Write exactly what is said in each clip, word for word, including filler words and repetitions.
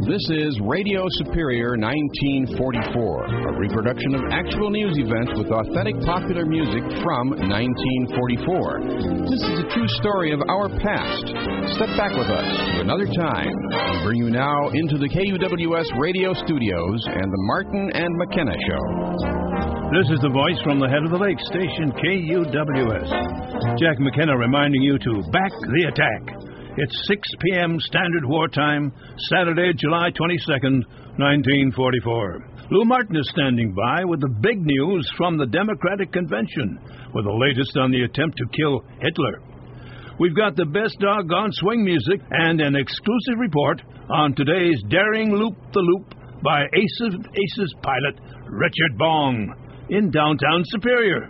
This is Radio Superior nineteen forty-four, a reproduction of actual news events with authentic popular music from nineteen forty-four. This is a true story of our past. Step back with us to another time. We bring you now into the K U W S radio studios and the Martin and McKenna Show. This is the voice from the head of the lake station, K U W S. Jack McKenna reminding you to back the attack. It's six p.m. Standard War Time, Saturday, July twenty-second, nineteen forty-four. Lou Martin is standing by with the big news from the Democratic Convention, with the latest on the attempt to kill Hitler. We've got the best doggone swing music and an exclusive report on today's daring loop-the-loop by Ace of Aces pilot Richard Bong in downtown Superior.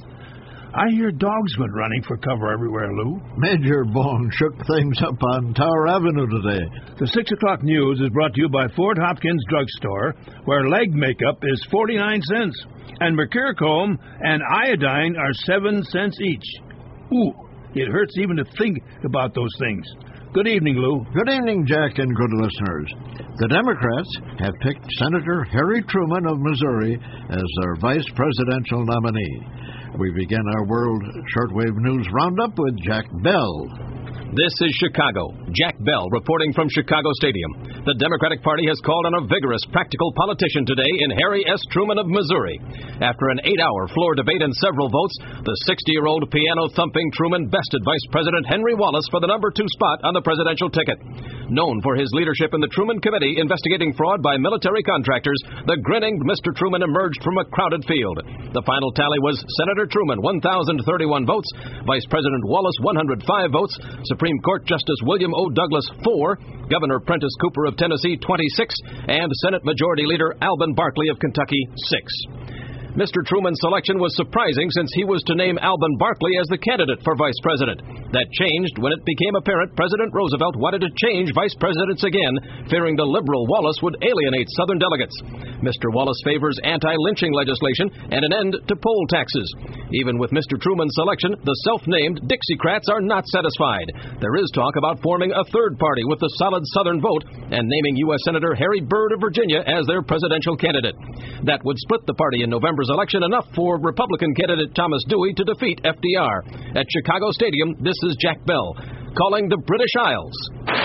I hear dogs went running for cover everywhere, Lou. Major Bone shook things up on Tower Avenue today. The six o'clock news is brought to you by Fort Hopkins Drugstore, where leg makeup is forty-nine cents, and Mercurochrome and iodine are seven cents each. Ooh, it hurts even to think about those things. Good evening, Lou. Good evening, Jack, and good listeners. The Democrats have picked Senator Harry Truman of Missouri as their vice presidential nominee. We begin our World Shortwave News Roundup with Jack Bell. This is Chicago. Jack Bell reporting from Chicago Stadium. The Democratic Party has called on a vigorous, practical politician today in Harry S. Truman of Missouri. After an eight-hour floor debate and several votes, the sixty-year-old piano-thumping Truman bested Vice President Henry Wallace for the number two spot on the presidential ticket. Known for his leadership in the Truman Committee investigating fraud by military contractors, the grinning Mister Truman emerged from a crowded field. The final tally was Senator Truman, one thousand thirty-one votes, Vice President Wallace, one hundred five votes, Supreme Court Justice William O. Douglas, four, Governor Prentice Cooper of Tennessee, twenty-six, and Senate Majority Leader Alben Barkley of Kentucky, six. Mister Truman's selection was surprising since he was to name Alben Barkley as the candidate for vice president. That changed when it became apparent President Roosevelt wanted to change vice presidents again, fearing the liberal Wallace would alienate Southern delegates. Mister Wallace favors anti-lynching legislation and an end to poll taxes. Even with Mister Truman's selection, the self-named Dixiecrats are not satisfied. There is talk about forming a third party with the solid Southern vote and naming U S Senator Harry Byrd of Virginia as their presidential candidate. That would split the party in November's election enough for Republican candidate Thomas Dewey to defeat F D R. At Chicago Stadium, this is Jack Bell, calling the British Isles.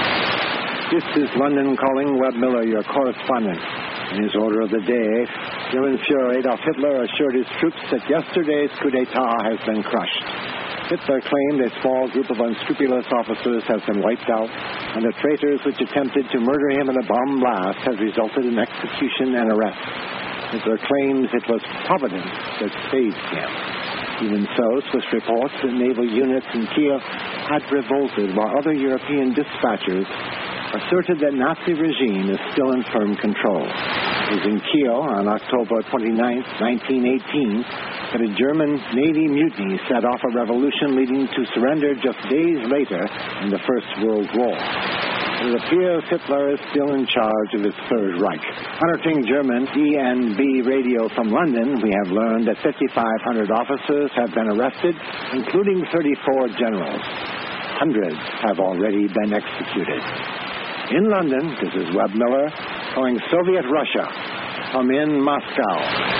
This is London calling Webb Miller, your correspondent. In his order of the day, German Führer Adolf Hitler assured his troops that yesterday's coup d'etat has been crushed. Hitler claimed a small group of unscrupulous officers has been wiped out, and the traitors which attempted to murder him in a bomb blast has resulted in execution and arrest. Hitler claims it was Providence that saved him. Even so, Swiss reports that naval units in Kiev had revolted, while other European dispatchers asserted that Nazi regime is still in firm control. It was in Kiel on October twenty-ninth, nineteen eighteen, that a German Navy mutiny set off a revolution leading to surrender just days later in the First World War. It appears Hitler is still in charge of his Third Reich. Monitoring German D N B radio from London, we have learned that fifty-five hundred officers have been arrested, including thirty-four generals. Hundreds have already been executed. In London, this is Webb Miller, calling Soviet Russia from in Moscow.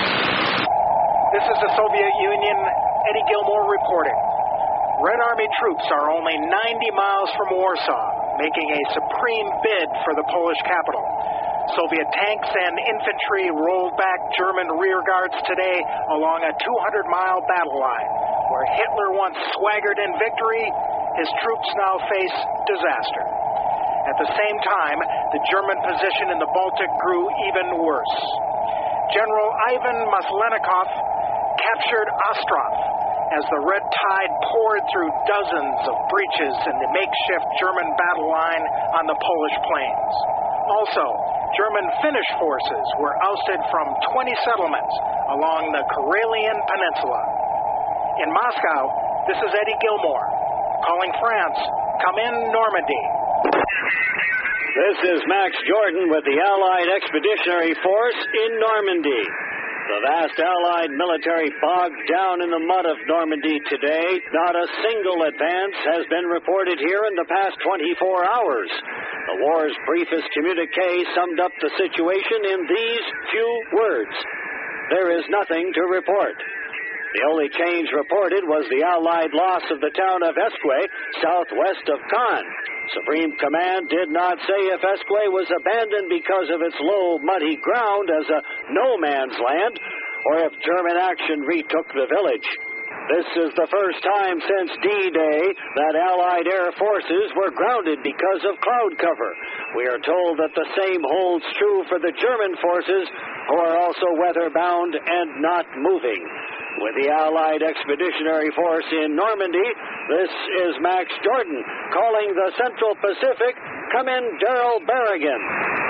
This is the Soviet Union, Eddie Gilmore reporting. Red Army troops are only ninety miles from Warsaw, making a supreme bid for the Polish capital. Soviet tanks and infantry rolled back German rearguards today along a two hundred mile battle line. Where Hitler once swaggered in victory, his troops now face disaster. At the same time, the German position in the Baltic grew even worse. General Ivan Maslenikov captured Ostrov as the red tide poured through dozens of breaches in the makeshift German battle line on the Polish plains. Also, German Finnish forces were ousted from twenty settlements along the Karelian Peninsula. In Moscow, this is Eddie Gilmore, calling France, come in Normandy. This is Max Jordan with the Allied Expeditionary Force in Normandy. The vast Allied military bogged down in the mud of Normandy today. Not a single advance has been reported here in the past twenty-four hours. The war's briefest communique summed up the situation in these few words: there is nothing to report. The only change reported was the Allied loss of the town of Esquay, southwest of Caen. Supreme Command did not say if Esquay was abandoned because of its low, muddy ground as a no-man's land, or if German action retook the village. This is the first time since D-Day that Allied air forces were grounded because of cloud cover. We are told that the same holds true for the German forces, who are also weather-bound and not moving. With the Allied Expeditionary Force in Normandy, this is Max Jordan calling the Central Pacific. Come in, Daryl Berrigan.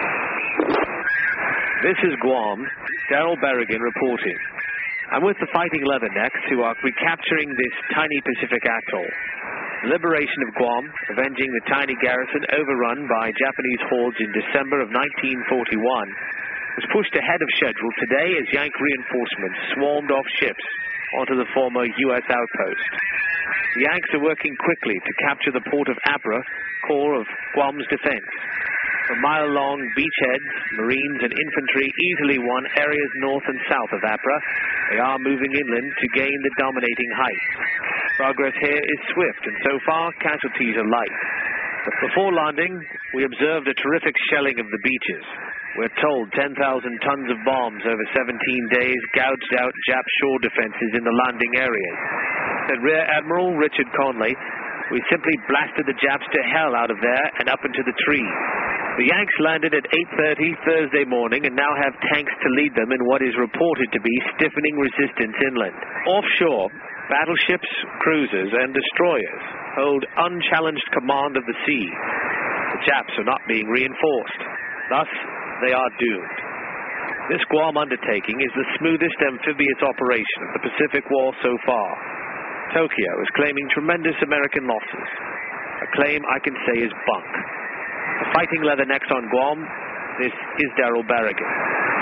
This is Guam. Daryl Berrigan reporting. I'm with the Fighting Leathernecks, who are recapturing this tiny Pacific atoll. The liberation of Guam, avenging the tiny garrison overrun by Japanese hordes in December of nineteen forty-one, was pushed ahead of schedule today as Yank reinforcements swarmed off ships onto the former U S outpost. The Yanks are working quickly to capture the port of Abra, core of Guam's defense. From mile-long beachheads, Marines and infantry easily won areas north and south of Abra. They are moving inland to gain the dominating height. Progress here is swift, and so far casualties are light. But before landing, we observed a terrific shelling of the beaches. We're told ten thousand tons of bombs over seventeen days gouged out Jap shore defenses in the landing areas. Said Rear Admiral Richard Conley, we simply blasted the Japs to hell out of there and up into the trees. The Yanks landed at eight thirty Thursday morning and now have tanks to lead them in what is reported to be stiffening resistance inland. Offshore, battleships, cruisers, and destroyers hold unchallenged command of the sea. The Japs are not being reinforced. Thus, they are doomed. This Guam undertaking is the smoothest amphibious operation of the Pacific War so far. Tokyo is claiming tremendous American losses, a claim I can say is bunk. The Fighting Leathernecks on Guam, this is Daryl Berrigan.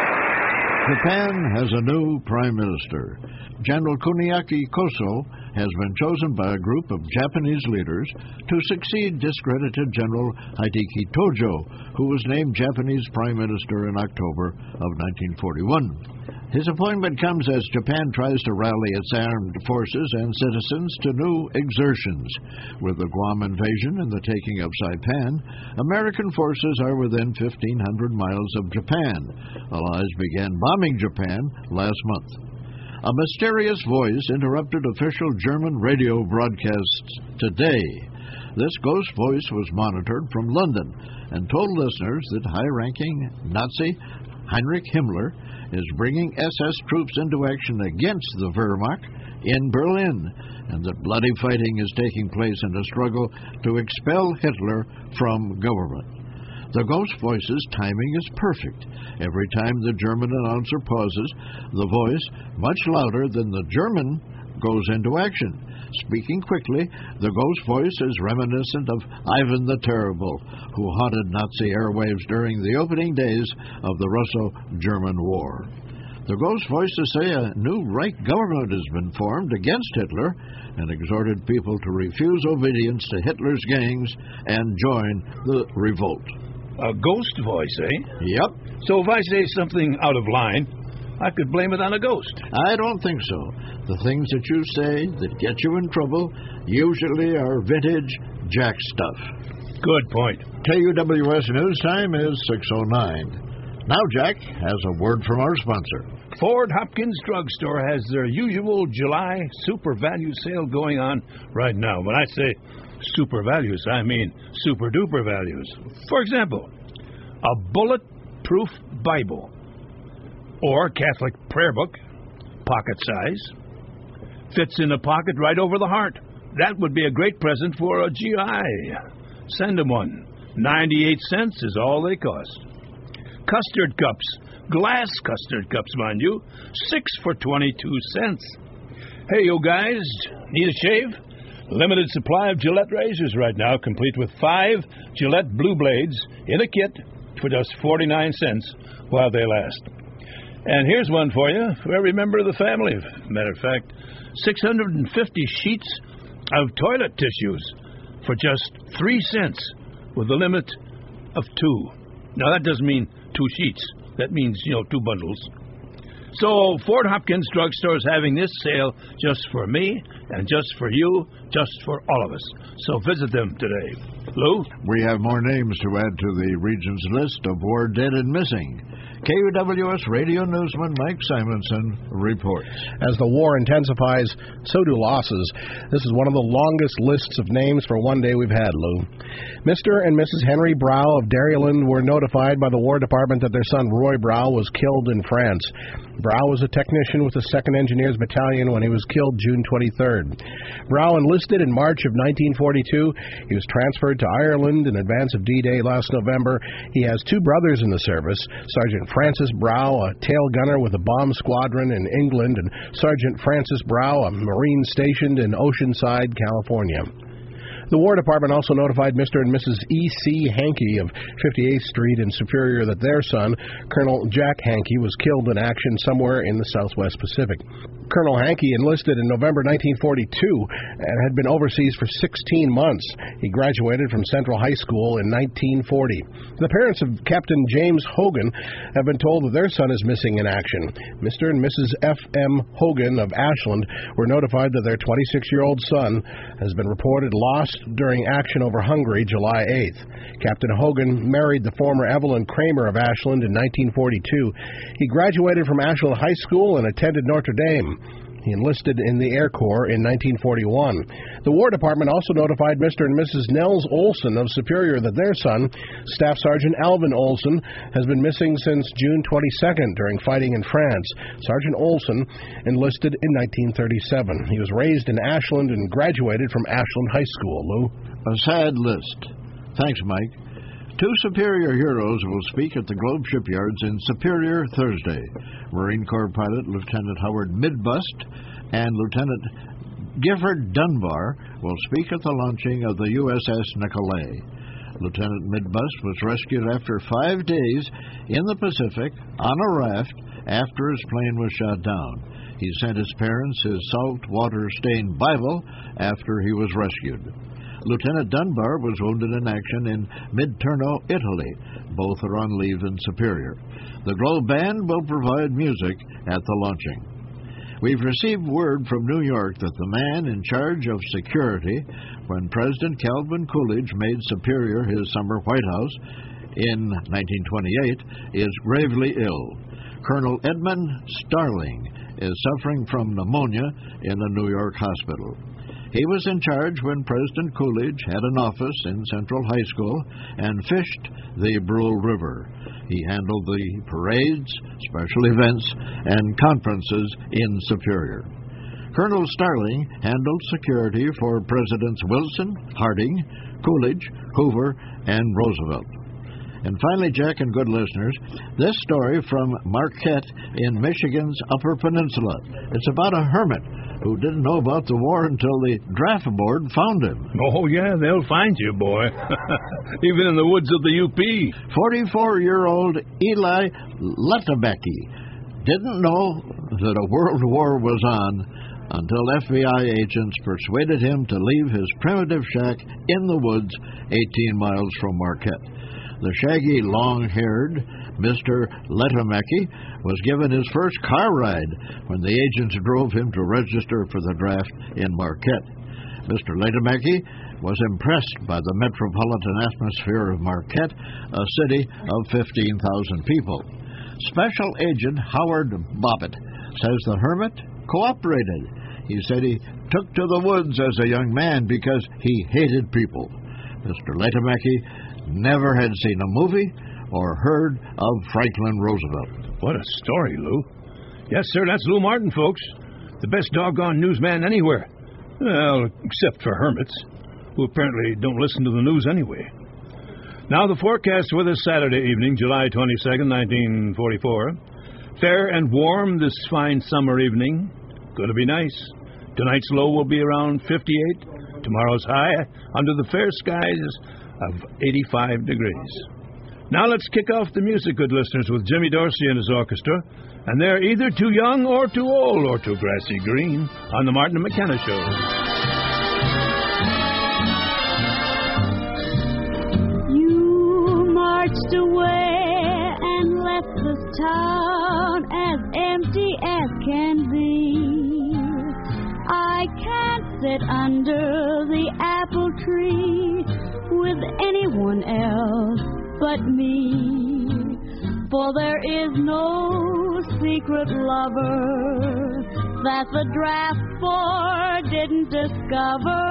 Japan has a new prime minister. General Kuniaki Koso has been chosen by a group of Japanese leaders to succeed discredited General Hideki Tojo, who was named Japanese prime minister in October of nineteen forty-one. His appointment comes as Japan tries to rally its armed forces and citizens to new exertions. With the Guam invasion and the taking of Saipan, American forces are within fifteen hundred miles of Japan. Allies began bombing Japan last month. A mysterious voice interrupted official German radio broadcasts today. This ghost voice was monitored from London and told listeners that high-ranking Nazi Heinrich Himmler is bringing S S troops into action against the Wehrmacht in Berlin, and that bloody fighting is taking place in a struggle to expel Hitler from government. The ghost voice's timing is perfect. Every time the German announcer pauses, the voice, much louder than the German, goes into action. Speaking quickly, the ghost voice is reminiscent of Ivan the Terrible, who haunted Nazi airwaves during the opening days of the Russo-German War. The ghost voices say a new Reich government has been formed against Hitler and exhorted people to refuse obedience to Hitler's gangs and join the revolt. A ghost voice, eh? Yep. So if I say something out of line, I could blame it on a ghost. I don't think so. The things that you say that get you in trouble usually are vintage Jack stuff. Good point. K U W S News Time is six oh nine. Now Jack has a word from our sponsor. Ford Hopkins Drugstore has their usual July super value sale going on right now. When I say super values, I mean super duper values. For example, a bulletproof Bible or Catholic prayer book, pocket size, fits in a pocket right over the heart. That would be a great present for a G I. Send them one. ninety-eight cents is all they cost. Custard cups, glass custard cups, mind you, six for twenty-two cents. Hey, you guys, need a shave? Limited supply of Gillette razors right now, complete with five Gillette Blue Blades in a kit for just forty-nine cents while they last. And here's one for you, for every member of the family. Matter of fact, six hundred fifty sheets of toilet tissues for just three cents with a limit of two. Now, that doesn't mean two sheets. That means, you know, two bundles. So, Fort Hopkins Drugstore is having this sale just for me and just for you, just for all of us. So visit them today. Lou? We have more names to add to the region's list of war dead and missing. K U W S radio newsman Mike Simonson reports. As the war intensifies, so do losses. This is one of the longest lists of names for one day we've had, Lou. Mister and Missus Henry Brow of Dairyland were notified by the War Department that their son Roy Brow was killed in France. Brow was a technician with the second Engineers Battalion when he was killed June twenty-third. Brow enlisted in March of nineteen forty-two. He was transferred to Ireland in advance of D-Day last November. He has two brothers in the service, Sergeant Francis Brow, a tail gunner with a bomb squadron in England, and Sergeant Francis Brow, a Marine stationed in Oceanside, California. The War Department also notified Mister and Missus E C Hankey of fifty-eighth Street in Superior that their son, Colonel Jack Hankey, was killed in action somewhere in the Southwest Pacific. Colonel Hankey enlisted in November nineteen forty-two and had been overseas for sixteen months. He graduated from Central High School in nineteen forty. The parents of Captain James Hogan have been told that their son is missing in action. Mister and Missus F M Hogan of Ashland were notified that their twenty-six-year-old son has been reported lost during action over Hungary July eighth. Captain Hogan married the former Evelyn Kramer of Ashland in nineteen forty-two. He graduated from Ashland High School and attended Notre Dame. He enlisted in the Air Corps in nineteen forty-one. The War Department also notified Mister and Missus Nels Olson of Superior that their son, Staff Sergeant Alvin Olson, has been missing since June twenty-second during fighting in France. Sergeant Olson enlisted in nineteen thirty-seven. He was raised in Ashland and graduated from Ashland High School, Lou. A sad list. Thanks, Mike. Two Superior heroes will speak at the Globe Shipyards in Superior Thursday. Marine Corps pilot Lieutenant Howard Midbust and Lieutenant Gifford Dunbar will speak at the launching of the U S S Nicolay. Lieutenant Midbust was rescued after five days in the Pacific on a raft after his plane was shot down. He sent his parents his salt water-stained Bible after he was rescued. Lieutenant Dunbar was wounded in action in Midturno, Italy. Both are on leave in Superior. The Globe Band will provide music at the launching. We've received word from New York that the man in charge of security when President Calvin Coolidge made Superior his summer White House in nineteen twenty-eight is gravely ill. Colonel Edmund Starling is suffering from pneumonia in a New York hospital. He was in charge when President Coolidge had an office in Central High School and fished the Brule River. He handled the parades, special events, and conferences in Superior. Colonel Starling handled security for Presidents Wilson, Harding, Coolidge, Hoover, and Roosevelt. And finally, Jack and good listeners, this story from Marquette in Michigan's Upper Peninsula. It's about a hermit who didn't know about the war until the draft board found him. Oh, yeah, they'll find you, boy. Even in the woods of the U P. forty-four-year-old Eli Letabecki didn't know that a world war was on until F B I agents persuaded him to leave his primitive shack in the woods eighteen miles from Marquette. The shaggy, long-haired Mister Letamecki was given his first car ride when the agents drove him to register for the draft in Marquette. Mister Letamecki was impressed by the metropolitan atmosphere of Marquette, a city of fifteen thousand people. Special Agent Howard Bobbitt says the hermit cooperated. He said he took to the woods as a young man because he hated people. Mister Letamecki never had seen a movie or heard of Franklin Roosevelt. What a story, Lou. Yes, sir, that's Lou Martin, folks. The best doggone newsman anywhere. Well, except for hermits, who apparently don't listen to the news anyway. Now the forecast for this Saturday evening, July twenty-second, nineteen forty-four. Fair and warm this fine summer evening. Going to be nice. Tonight's low will be around fifty-eight. Tomorrow's high, under the fair skies, of eighty-five degrees. Now let's kick off the music, good listeners, with Jimmy Dorsey and his orchestra. And they're either too young or too old or too grassy green on the Martin and McKenna Show. You marched away and left this town as empty as can be. I can't sit under the apple tree with anyone else but me, for there is no secret lover that the draft board didn't discover.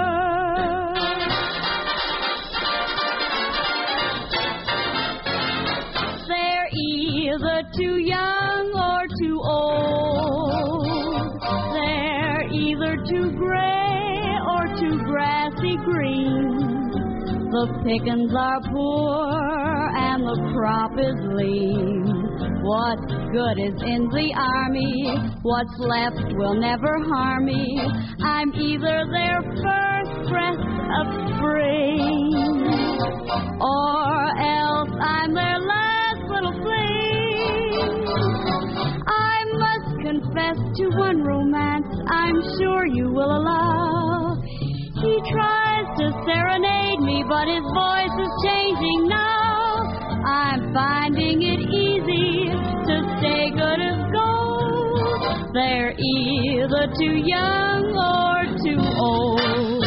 They're either too young or too old. They're either too gray or too grassy green. The pickings are poor and the crop is lean. What's good is in the army. What's left will never harm me. I'm either their first breath of spring, or else I'm their last little fling. I must confess to one romance I'm sure you will allow. He tries to serenade me, but his voice is changing now. I'm finding it easy to stay good as gold. They're either too young or too old.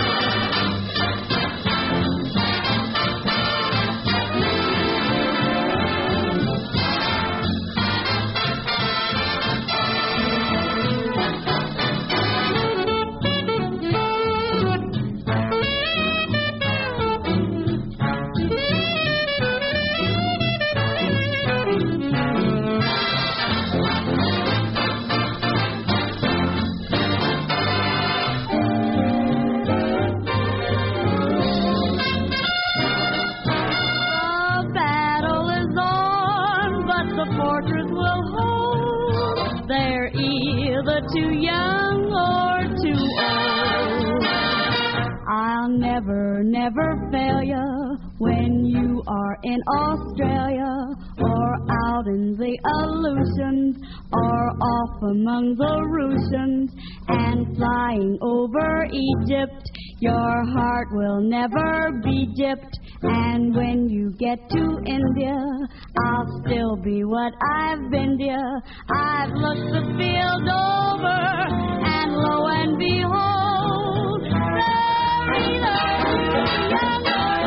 Too young or too old. I'll never, never fail you when you are in Australia or out in the Aleutians or off among the Russians and flying over Egypt. Your heart will never be dipped. And when you get to India, I'll still be what I've been, dear. I've looked the field over, and lo and behold, they're either young or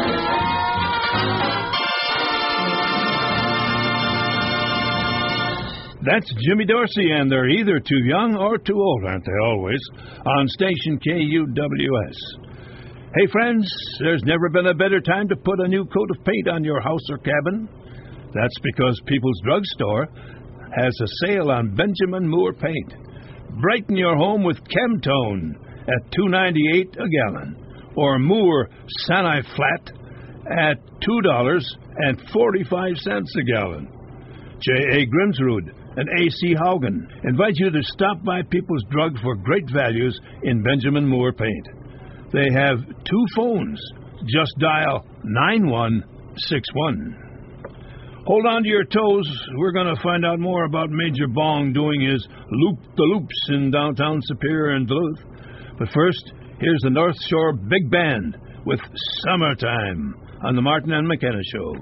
old. That's Jimmy Dorsey, and they're either too young or too old, aren't they always, on station K U W S. Hey, friends, there's never been a better time to put a new coat of paint on your house or cabin. That's because People's Drug Store has a sale on Benjamin Moore paint. Brighten your home with Chemtone at two dollars and ninety-eight cents a gallon, or Moore Sani-Flat at two dollars and forty-five cents a gallon. J A. Grimsrud and A C. Haugen invite you to stop by People's Drug for great values in Benjamin Moore paint. They have two phones. Just dial nine one six one. Hold on to your toes. We're going to find out more about Major Bong doing his loop-the-loops in downtown Superior and Duluth. But first, here's the North Shore Big Band with Summertime on the Martin and McKenna Show.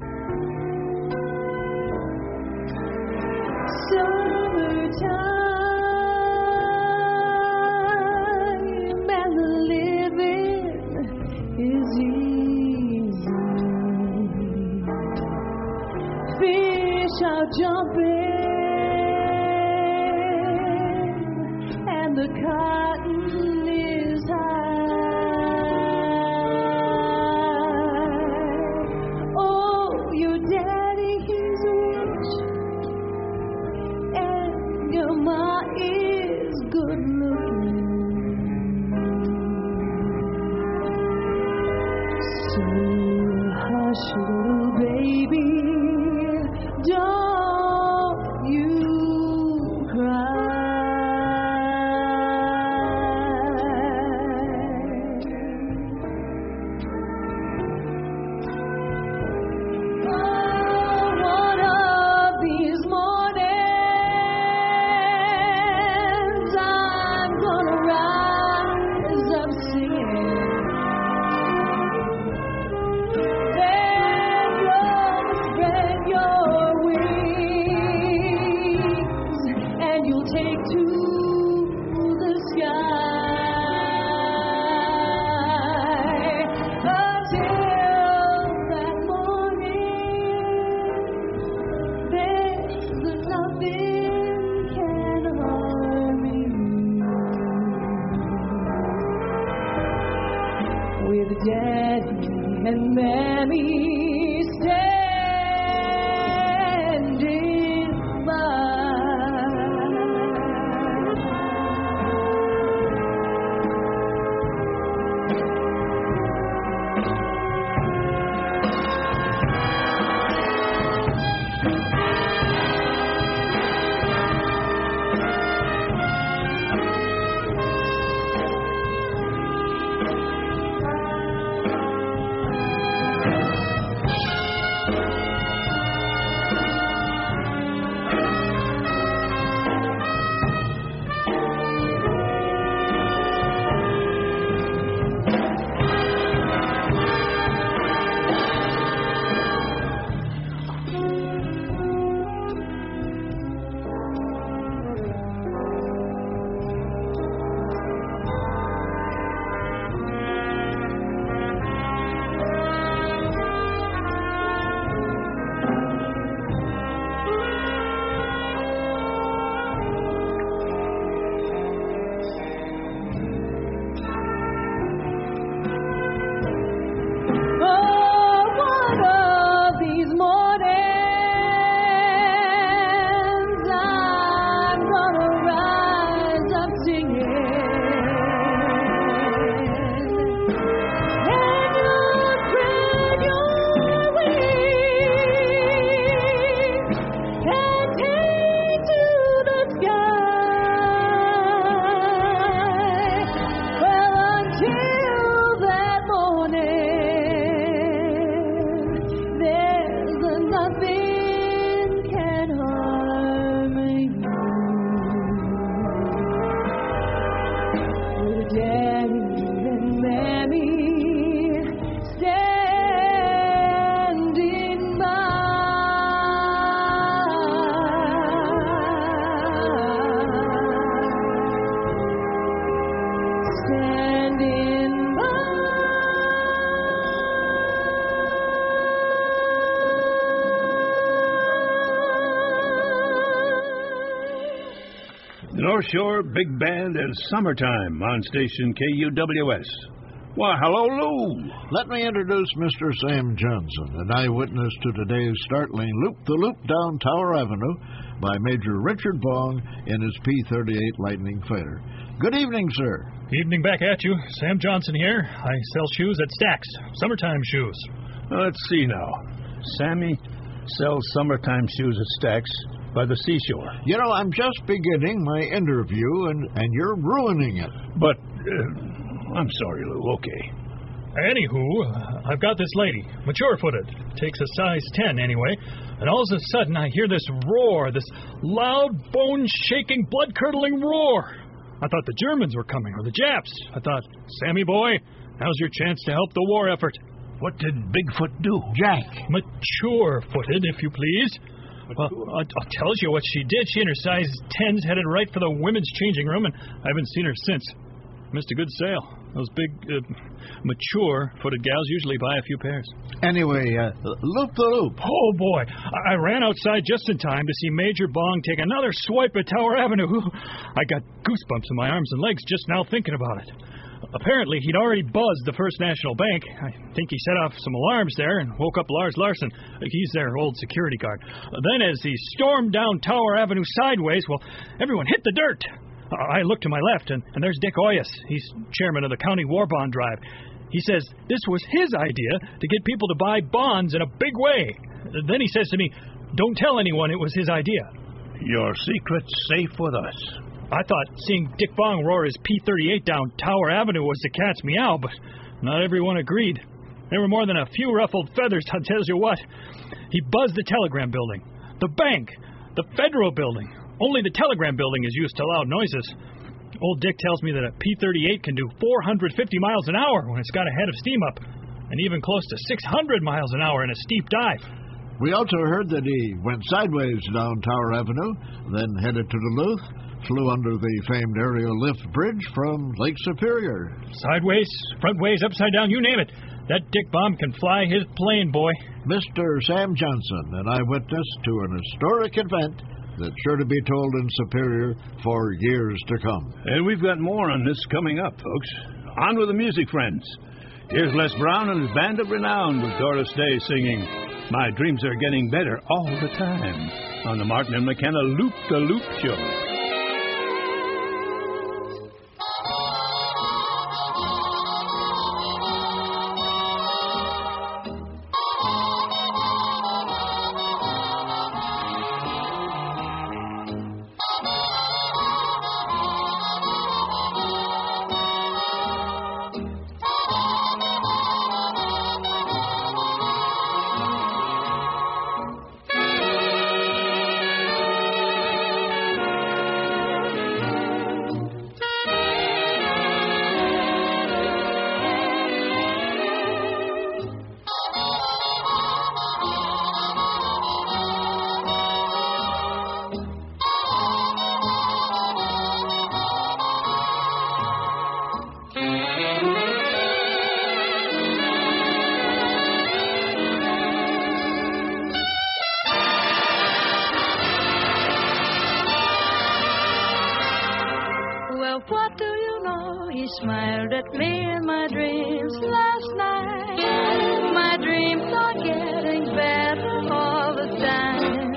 Summertime and the living is easy. Fish are jumping and the cotton is high. Oh, your daddy, he's rich, and your ma is good looking. So hush, little baby, don't Sammy standing by. North Shore Big Band and Summertime on station K U W S. Why, hello, Lou. Let me introduce Mister Sam Johnson, an eyewitness to today's startling Loop-the-Loop down Tower Avenue by Major Richard Bong in his P thirty-eight Lightning Fighter. Good evening, sir. Evening back at you. Sam Johnson here. I sell shoes at Stack's. Summertime shoes. Let's see now. Sammy sells summertime shoes at Stack's by the seashore. You know, I'm just beginning my interview, and, and you're ruining it. But, uh, I'm sorry, Lou. Okay. Anywho, I've got this lady, mature-footed, takes a size ten anyway, and all of a sudden I hear this roar, this loud, bone-shaking, blood-curdling roar. I thought the Germans were coming, or the Japs. I thought, Sammy boy, now's your chance to help the war effort. What did Bigfoot do? Jack. Mature-footed, if you please. Well, I'll, I'll tell you what she did. She and her size tens headed right for the women's changing room, and I haven't seen her since. Missed a good sale. Those big, uh, mature-footed gals usually buy a few pairs. Anyway, uh, loop the loop. Oh, boy. I-, I ran outside just in time to see Major Bong take another swipe at Tower Avenue. I got goosebumps in my arms and legs just now thinking about it. Apparently, he'd already buzzed the First National Bank. I think he set off some alarms there and woke up Lars Larson. He's their old security guard. Then, as he stormed down Tower Avenue sideways, well, everyone hit the dirt. I looked to my left, and, and there's Dick Oyas. He's chairman of the County War Bond Drive. He says this was his idea to get people to buy bonds in a big way. Then he says to me, don't tell anyone it was his idea. Your secret's safe with us. I thought seeing Dick Bong roar his P thirty-eight down Tower Avenue was the cat's meow, but not everyone agreed. There were more than a few ruffled feathers, I'll tell you what. He buzzed the Telegram Building, the bank, the Federal Building. Only the Telegram Building is used to loud noises. Old Dick tells me that a P thirty-eight can do four hundred fifty miles an hour when it's got a head of steam up, and even close to six hundred miles an hour in a steep dive. We also heard that he went sideways down Tower Avenue, then headed to Duluth, flew under the famed aerial lift bridge from Lake Superior. Sideways, frontways, upside down, you name it. That Dick Bomb can fly his plane, boy. Mister Sam Johnson, an eyewitness to an historic event that's sure to be told in Superior for years to come. And we've got more on this coming up, folks. On with the music, friends. Here's Les Brown and his Band of Renown with Doris Day singing My Dreams Are Getting Better All the Time on the Martin and McKenna Loop-the-Loop Show. What do you know? He smiled at me in my dreams last night. My dreams are getting better all the time.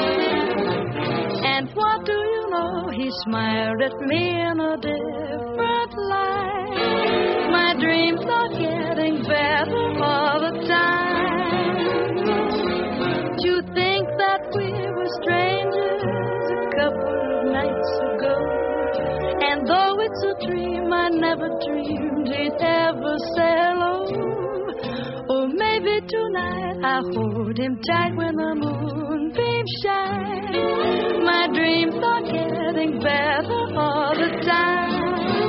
And what do you know? He smiled at me in a different light. My dreams are getting better all the time. Do you think that we were strangers a couple of nights ago? And though it's a dream, I never dreamed he'd ever say hello. Or maybe tonight I'll hold him tight when the moonbeams shine. My dreams are getting better all the time.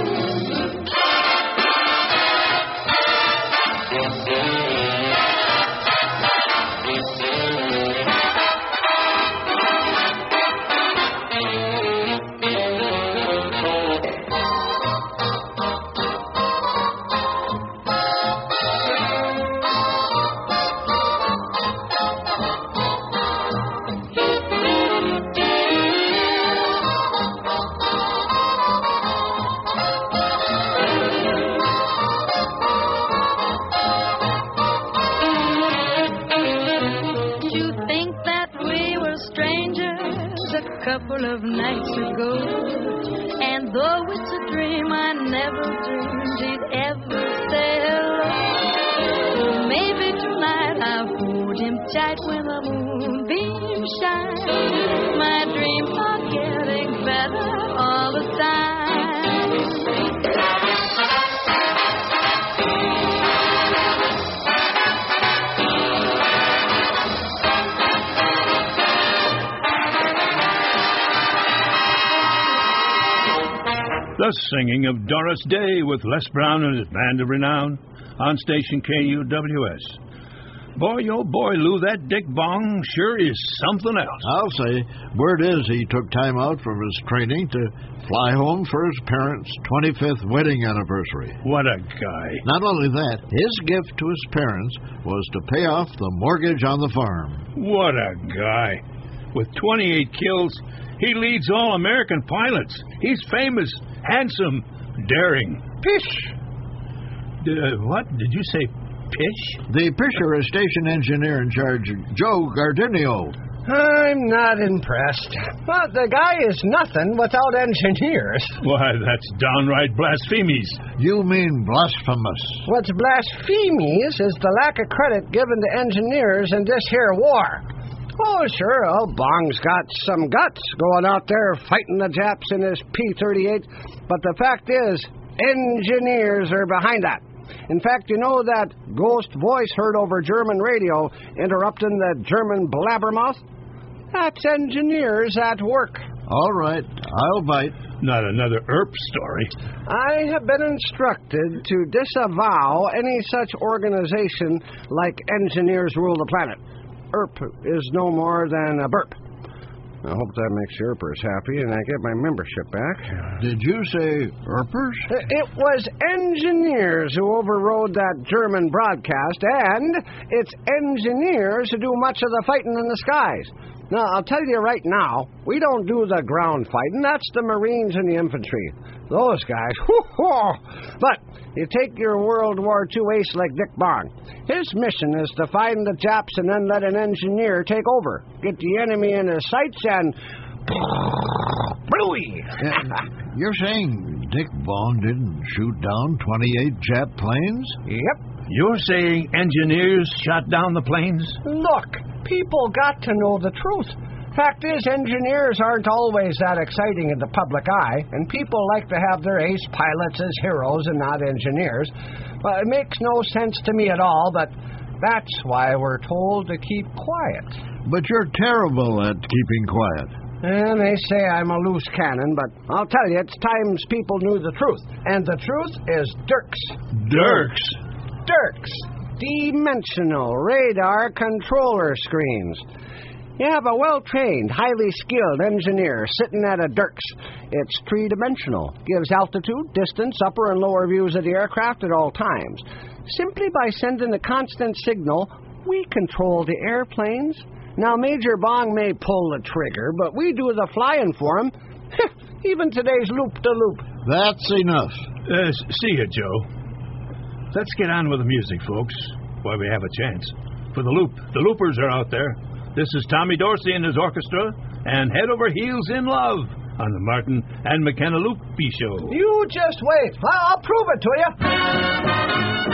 Couple of nights ago, and though it's a dream, I never dreamed he'd ever say hello. So maybe tonight I'll hold him tight when the moonbeams shine. My dreams are getting better all the time. The singing of Doris Day with Les Brown and his Band of Renown on station K U W S. Boy, oh boy, Lou, that Dick Bong sure is something else. I'll say. Word is he took time out from his training to fly home for his parents' twenty-fifth wedding anniversary. What a guy. Not only that, his gift to his parents was to pay off the mortgage on the farm. What a guy. With twenty-eight kills, he leads all American pilots. He's famous, handsome, daring. Pish! Uh, what? Did you say pish? The pisher is station engineer in charge, Joe Gardinio. I'm not impressed. But the guy is nothing without engineers. Why, that's downright blasphemous. You mean blasphemous. What's blasphemous is the lack of credit given to engineers in this here war. Oh, sure, old Bong's got some guts going out there fighting the Japs in his P thirty-eight, but the fact is, engineers are behind that. In fact, you know that ghost voice heard over German radio interrupting the German blabbermouth? That's engineers at work. All right, I'll bite. Not another E R P story. I have been instructed to disavow any such organization like Engineers Rule the Planet. E R P is no more than a burp. I hope that makes the E R Pers happy and I get my membership back. Did you say E R Pers? It was engineers who overrode that German broadcast, and it's engineers who do much of the fighting in the skies. Now, I'll tell you right now, we don't do the ground fighting. That's the Marines and the infantry. Those guys, whoo-hoo! But you take your World War Two ace like Dick Bong. His mission is to find the Japs and then let an engineer take over. Get the enemy in his sights and... Bluey! You're saying Dick Bong didn't shoot down twenty-eight Jap planes? Yep. You're saying engineers shot down the planes? Look, people got to know the truth. Fact is, engineers aren't always that exciting in the public eye, and people like to have their ace pilots as heroes and not engineers. Well, it makes no sense to me at all, but that's why we're told to keep quiet. But you're terrible at keeping quiet. And they say I'm a loose cannon, but I'll tell you, it's times people knew the truth. And the truth is Dirks. Dirks? Dirks. Dimensional radar controller screens. You have a well-trained, highly skilled engineer sitting at a Dirks. It's three-dimensional. Gives altitude, distance, upper and lower views of the aircraft at all times. Simply by sending a constant signal, we control the airplanes. Now, Major Bong may pull the trigger, but we do the flying for him. Even today's loop-de-loop. That's enough. Uh, see you, Joe. Let's get on with the music, folks, while we have a chance. For the loop, the loopers are out there. This is Tommy Dorsey and his orchestra, and Head Over Heels in Love on the Martin and McKenna Loopy Show. You just wait. I'll prove it to you.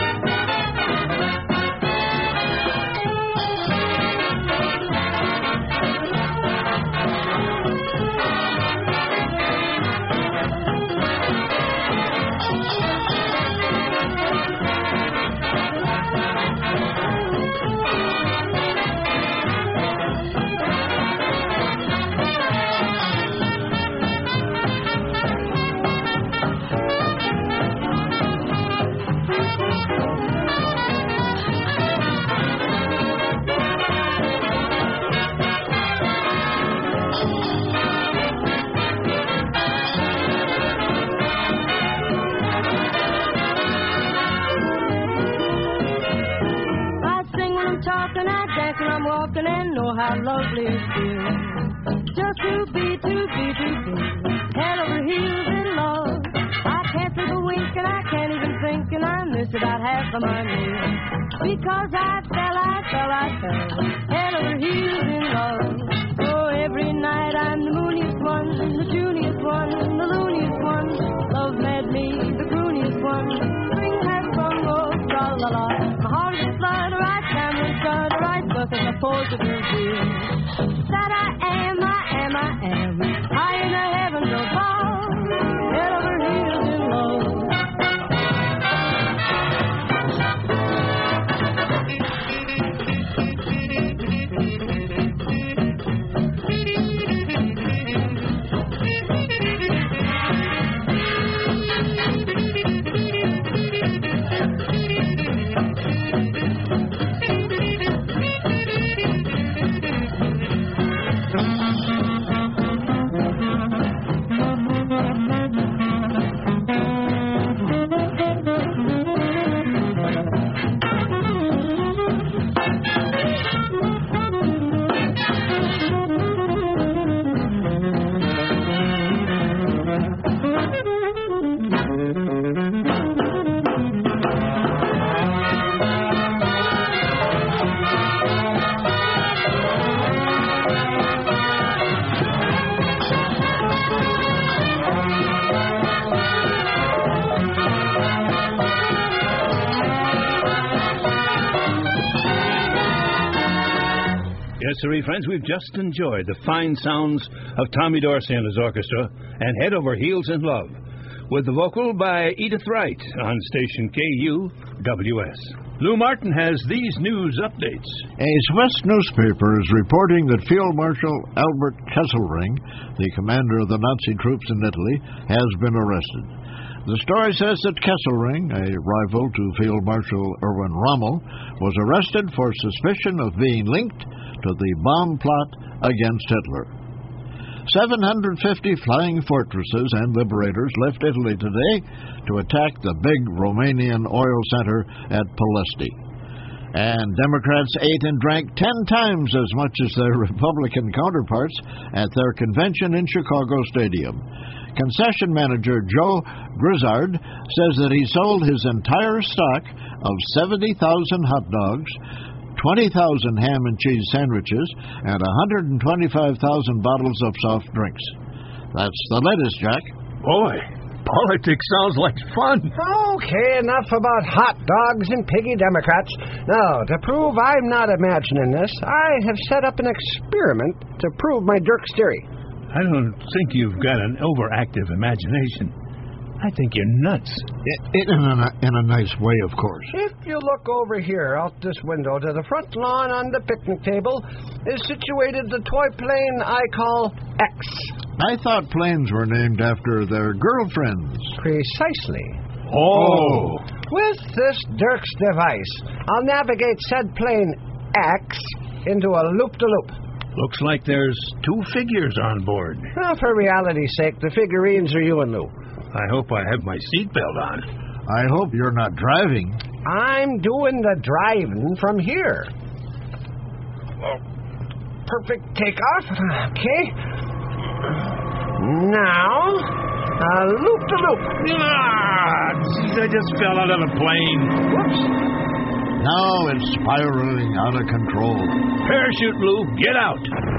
How lovely it feels just to be, to be, to be head over heels in love. I can't take a wink and I can't even think, and I miss about half of my meal because I fell, I fell, I fell head over heels in love. Oh, every night I'm the mooniest one, the juniest one, the looniest one. Love made me the crooniest one. Spring has sprung, oh, tra la la. My heart is flood, right time is good, right bus as I pose to the view. That I am, I am, I am, high in the heavens above, head over heels in love. Yes, sir, friends, we've just enjoyed the fine sounds of Tommy Dorsey and his orchestra and Head Over Heels in Love, with the vocal by Edith Wright on station K U W S. Lou Martin has these news updates. A Swiss newspaper is reporting that Field Marshal Albert Kesselring, the commander of the Nazi troops in Italy, has been arrested. The story says that Kesselring, a rival to Field Marshal Erwin Rommel, was arrested for suspicion of being linked to the bomb plot against Hitler. seven hundred fifty flying fortresses and liberators left Italy today to attack the big Romanian oil center at Polesti. And Democrats ate and drank ten times as much as their Republican counterparts at their convention in Chicago Stadium. Concession manager Joe Grizzard says that he sold his entire stock of seventy thousand hot dogs, twenty thousand ham and cheese sandwiches, and one hundred twenty-five thousand bottles of soft drinks. That's the latest, Jack. Boy, politics sounds like fun. Okay, enough about hot dogs and piggy Democrats. Now, to prove I'm not imagining this, I have set up an experiment to prove my Dirk's theory. I don't think you've got an overactive imagination. I think you're nuts. In a, in a nice way, of course. If you look over here out this window to the front lawn on the picnic table is situated the toy plane I call X. I thought planes were named after their girlfriends. Precisely. Oh. With this Dirk's device, I'll navigate said plane X into a loop-de-loop. Looks like there's two figures on board. Well, for reality's sake, the figurines are you and Lou. I hope I have my seatbelt on. I hope you're not driving. I'm doing the driving from here. Oh, perfect takeoff. Okay. Now, a loop-de-loop. Ah, geez, I just fell out of the plane. Whoops. Now it's spiraling out of control. Parachute, Lou. Get out.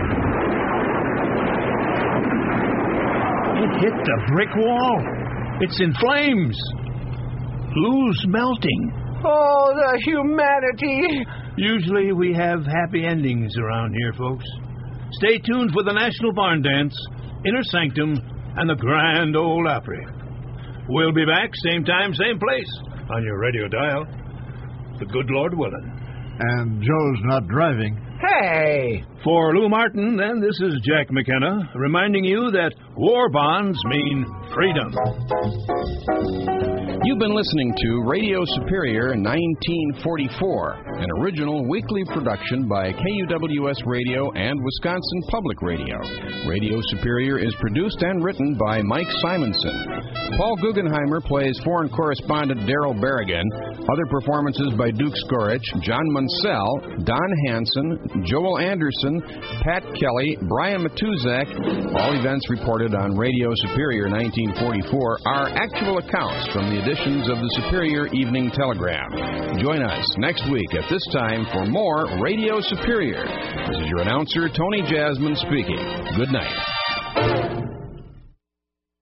It hit the brick wall. It's in flames. Lou's melting. Oh, the humanity. Usually we have happy endings around here, folks. Stay tuned for the National Barn Dance, Inner Sanctum, and the Grand Ole Opry. We'll be back, same time, same place, on your radio dial. The good Lord willing. And Joe's not driving. Hey! For Lou Martin, then, this is Jack McKenna, reminding you that war bonds mean freedom. You've been listening to Radio Superior nineteen forty-four, an original weekly production by K U W S Radio and Wisconsin Public Radio. Radio Superior is produced and written by Mike Simonson. Paul Guggenheimer plays foreign correspondent Daryl Berrigan. Other performances by Duke Skorich, John Munsell, Don Hansen, Joel Anderson, Pat Kelly, Brian Matuzak. All events reported on Radio Superior nineteen forty-four are actual accounts from the editions of the Superior Evening Telegram. Join us next week at this time for more Radio Superior. This is your announcer, Tony Jasmine, speaking. Good night.